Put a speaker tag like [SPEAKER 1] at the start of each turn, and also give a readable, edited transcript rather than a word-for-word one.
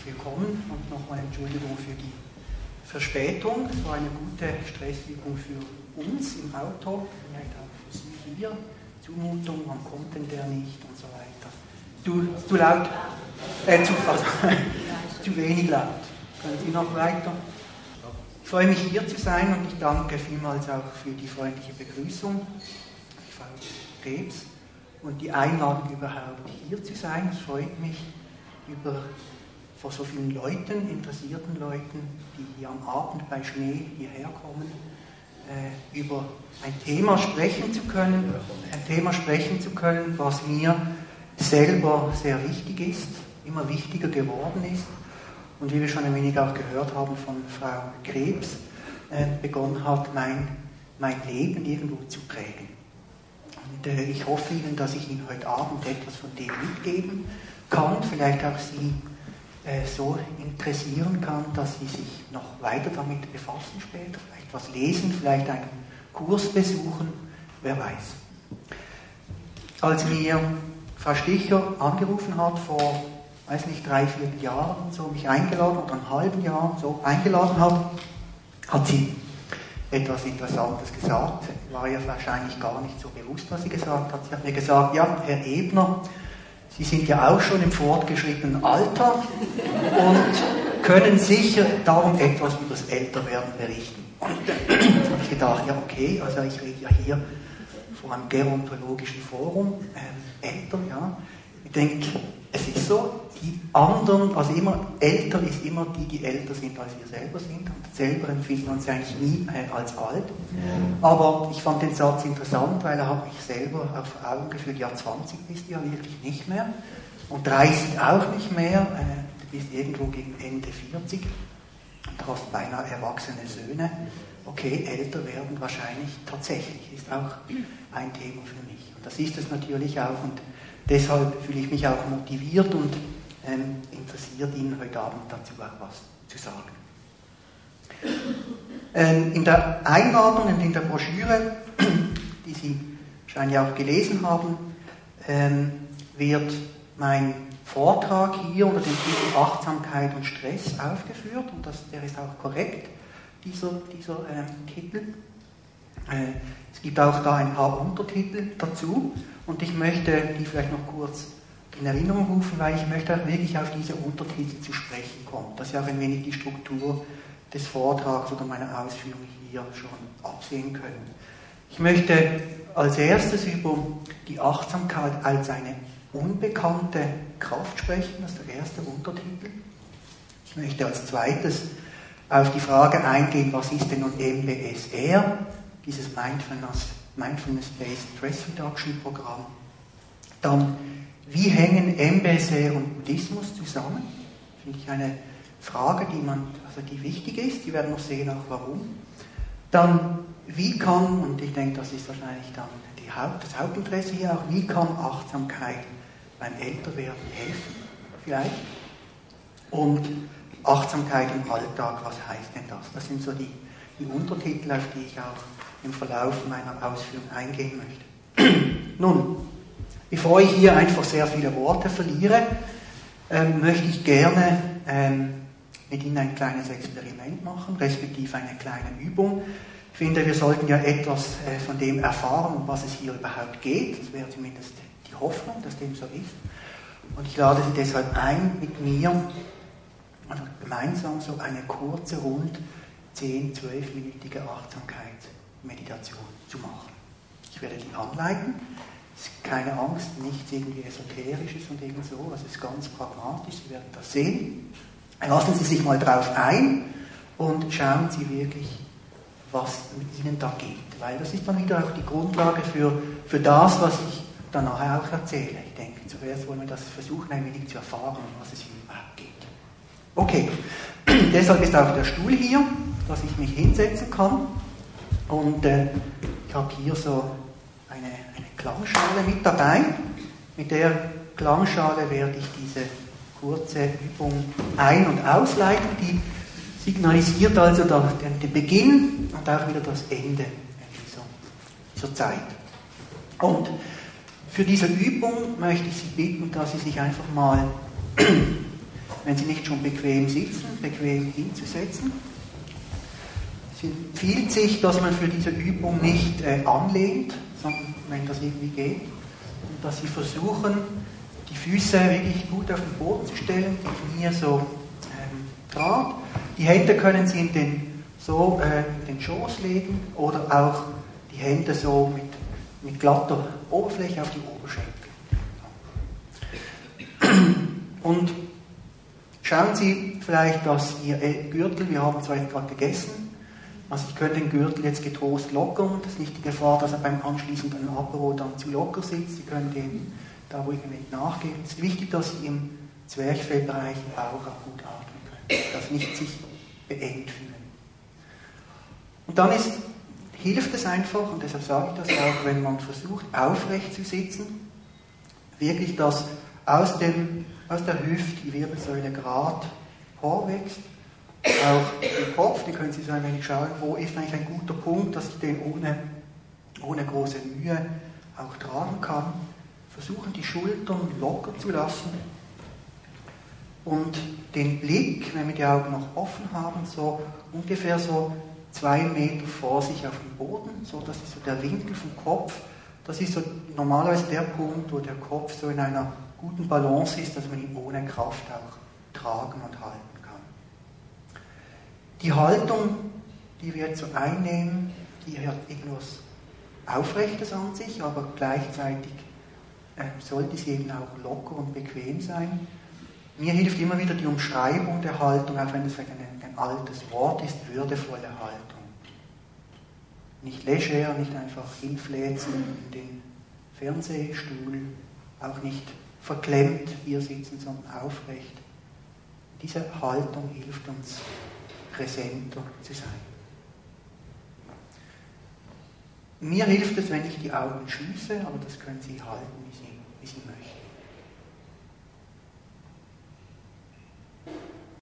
[SPEAKER 1] willkommen und nochmal Entschuldigung für die Verspätung. Es war eine gute Stressübung für uns im Auto, vielleicht auch für Sie hier. Zumutung, wann kommt denn der nicht und so weiter. Zu laut? Zu wenig laut. Können Sie noch weiter? Ich freue mich hier zu sein und ich danke vielmals auch für die freundliche Begrüßung, Frau Krebs, und die Einladung überhaupt hier zu sein. Es freut mich vor so vielen Leuten, interessierten Leuten, die hier am Abend bei Schnee hierher kommen, über ein Thema sprechen zu können, was mir selber sehr wichtig ist, immer wichtiger geworden ist und wie wir schon ein wenig auch gehört haben von Frau Krebs, begonnen hat, mein Leben irgendwo zu prägen. Und ich hoffe Ihnen, dass ich Ihnen heute Abend etwas von dem mitgeben kann, vielleicht auch Sie so interessieren kann, dass Sie sich noch weiter damit befassen später, vielleicht was lesen, vielleicht einen Kurs besuchen, wer weiß. Als mir Frau Sticher angerufen hat, vor, 3-4 Jahren, so mich eingeladen, oder einem halben Jahr so eingeladen hat sie etwas Interessantes gesagt. War ihr wahrscheinlich gar nicht so bewusst, was sie gesagt hat. Sie hat mir gesagt, ja, Herr Ebner, Sie sind ja auch schon im fortgeschrittenen Alter und können sicher darum etwas über das Älterwerden berichten. Und da habe ich gedacht, ja okay, also ich rede ja hier vor einem gerontologischen Forum, älter, ja. Ich denke, es ist so, die anderen, also immer älter ist immer die älter sind, als wir selber sind. Und selber empfinden wir uns eigentlich nie als alt. Aber ich fand den Satz interessant, weil er hat mich selber auch vor Augen geführt, ja 20 bist du ja wirklich nicht mehr. Und 30 auch nicht mehr. Du bist irgendwo gegen Ende 40 und hast beinahe erwachsene Söhne. Okay, älter werden wahrscheinlich tatsächlich, ist auch ein Thema für mich. Und das ist es natürlich auch. Und deshalb fühle ich mich auch motiviert und interessiert Ihnen heute Abend dazu auch was zu sagen. In der Einladung und in der Broschüre, die Sie wahrscheinlich auch gelesen haben, wird mein Vortrag hier unter dem Titel Achtsamkeit und Stress aufgeführt und der ist auch korrekt, dieser Titel. Es gibt auch da ein paar Untertitel dazu und ich möchte die vielleicht noch kurz in Erinnerung rufen, weil ich möchte auch wirklich auf diese Untertitel zu sprechen kommen. Das ist ja auch ein wenig die Struktur des Vortrags oder meiner Ausführungen hier schon absehen können. Ich möchte als erstes über die Achtsamkeit als eine unbekannte Kraft sprechen, das ist der erste Untertitel. Ich möchte als zweites auf die Frage eingehen, was ist denn nun MBSR, dieses Mindfulness-Based Stress Reduction Programm. Dann, wie hängen MBSR und Buddhismus zusammen? Finde ich eine Frage, die wichtig ist. Sie werden noch sehen, auch warum. Dann, wie kann, und ich denke, das ist wahrscheinlich dann das Hauptinteresse hier auch, wie kann Achtsamkeit beim Älterwerden helfen, vielleicht? Und Achtsamkeit im Alltag, was heißt denn das? Das sind so die Untertitel, auf die ich auch im Verlauf meiner Ausführung eingehen möchte. Nun, bevor ich hier einfach sehr viele Worte verliere, möchte ich gerne mit Ihnen ein kleines Experiment machen, respektive eine kleine Übung. Ich finde, wir sollten ja etwas von dem erfahren, um was es hier überhaupt geht. Das wäre zumindest die Hoffnung, dass dem so ist. Und ich lade Sie deshalb ein, mit mir also gemeinsam so eine kurze, rund 10-12-minütige Achtsamkeit-Meditation zu machen. Ich werde die anleiten. Es ist keine Angst, nichts irgendwie Esoterisches und irgend so. Es ist ganz pragmatisch, Sie werden das sehen. Lassen Sie sich mal drauf ein und schauen Sie wirklich, was mit Ihnen da geht. Weil das ist dann wieder auch die Grundlage für das, was ich dann nachher auch erzähle. Ich denke, zuerst wollen wir das versuchen, ein wenig zu erfahren, um was es hier überhaupt geht. Okay, deshalb ist auch der Stuhl hier, dass ich mich hinsetzen kann. Und ich habe hier so eine Klangschale mit dabei. Mit der Klangschale werde ich diese kurze Übung ein- und ausleiten. Die signalisiert also den Beginn und auch wieder das Ende dieser Zeit. Und für diese Übung möchte ich Sie bitten, dass Sie sich einfach mal wenn Sie nicht schon bequem sitzen, bequem hinzusetzen. Es empfiehlt sich, dass man für diese Übung nicht anlehnt, sondern wenn das irgendwie geht, und dass Sie versuchen, die Füße wirklich gut auf den Boden zu stellen, die Knie so gerade. Die Hände können Sie in den Schoß legen oder auch die Hände so mit glatter Oberfläche auf die Oberschenkel. Und schauen Sie vielleicht, dass Ihr Gürtel, wir haben zwar jetzt gerade gegessen, also Sie können den Gürtel jetzt getrost lockern, das ist nicht die Gefahr, dass er beim anschließenden Apero dann zu locker sitzt, Sie können den da ruhig ein wenig nachgeben. Es ist wichtig, dass Sie im Zwerchfellbereich im Bauch auch gut atmen können, dass nicht sich beengt fühlen. Und dann hilft es einfach, und deshalb sage ich das auch, wenn man versucht, aufrecht zu sitzen, wirklich, dass aus der Hüfte die Wirbelsäule gerade vorwächst. Auch den Kopf, den können Sie so ein wenig schauen, wo ist eigentlich ein guter Punkt, dass ich den ohne große Mühe auch tragen kann. Versuchen, die Schultern locker zu lassen und den Blick, wenn wir die Augen noch offen haben, so ungefähr so 2 Meter vor sich auf dem Boden, so dass ist so der Winkel vom Kopf, das ist so normalerweise der Punkt, wo der Kopf so in einer guten Balance ist, dass man ihn ohne Kraft auch tragen und halten kann. Die Haltung, die wir jetzt so einnehmen, die hat etwas Aufrechtes an sich, aber gleichzeitig sollte sie eben auch locker und bequem sein. Mir hilft immer wieder die Umschreibung der Haltung, auch wenn es vielleicht ein altes Wort ist, würdevolle Haltung. Nicht leger, nicht einfach hinfläzen in den Fernsehstuhl, auch nicht verklemmt hier sitzen, sondern aufrecht. Diese Haltung hilft uns, präsenter zu sein. Mir hilft es, wenn ich die Augen schließe, aber das können Sie halten, wie Sie möchten.